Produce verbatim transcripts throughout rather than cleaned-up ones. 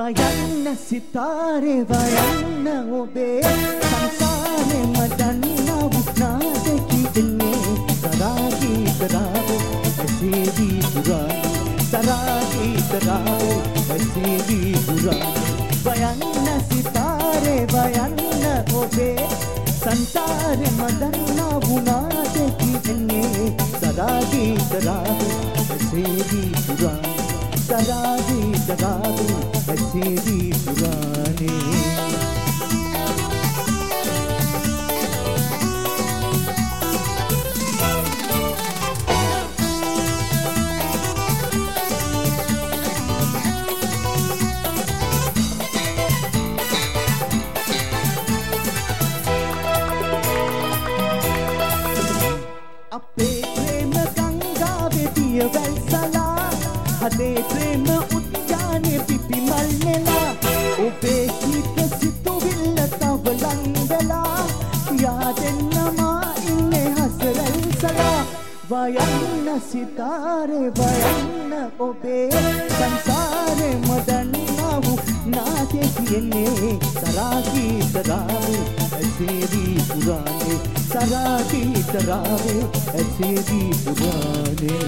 වයන්න සිතාරේ වයන්න ඔබේ සංසාරේ මදන්නා වුණාද කිදෙන්නේ සරාගී කරාවේ ඇසේදී පුරානේ සරාගී කරාවේ ඇසේදී පුරානේ වයන්න සිතාරේ වයන්න ඔබේ සංසාරේ මදන්නා වුණාද කිදෙන්නේ සරාගී කරාවේ ඇසේදී පුරානේ සරාගී කරාවේ ඇසේදී පුරානේ අපේ ප්‍රේම ගංගාවේ දියවැල් සලා හදේ ප්‍රේම උද්‍යානයේ පිපි මල් නෙලා ඔබේ හිත සිතුවිල්ල තවලන් වෙලා යාදෙන්නමා ඉන්නේ හසරල් සලා වයන්න සිතාරේ වයන්න ඔබේ සංසාරේ මදන්නා වූ නාදේ කියන්නේ සරාගී කරාවේ ඇසේදී පුරානේ සරාගී කරාවේ ඇසේදී පුරානේ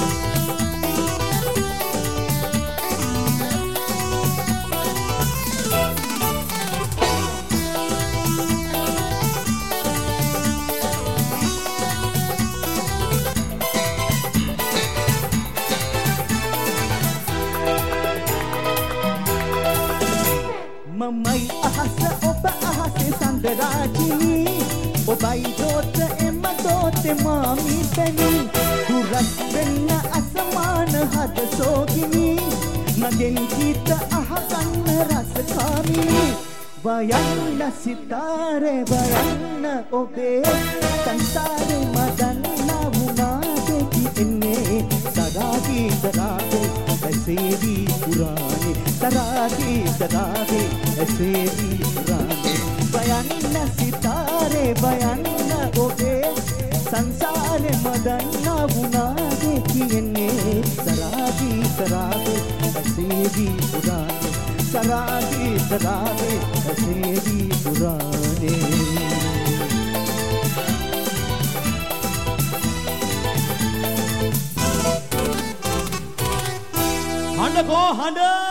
මමයි අහස ඔබ අහසේ සඳරාජිනී ඔබයි දෝත එම දෝතේ මාමි පැණි දුරස් වෙන්න අසමාන හද සෝගිනී මගෙන් ගීත අහගන්න රසකාමිනී වයන්න සිතාරේ වයන්න ඔබේ සංසාරේ මදන්නා වුණාද කියෙන්නේ සරාගී කරාවේ ඇසේදී පුරානේ සරාගී කරාවේ ඇසේදී පුරානේ වයන්න සිතාරේ වයන්න ඔබේ සංසාරේ මදන්නා වුණාද කියෙන්නේ සරාගී කරාවේ ඇසේදී පුරානේ සරාගී කරාවේ ඇසේදී පුරානේ හඬ කෝ හඬ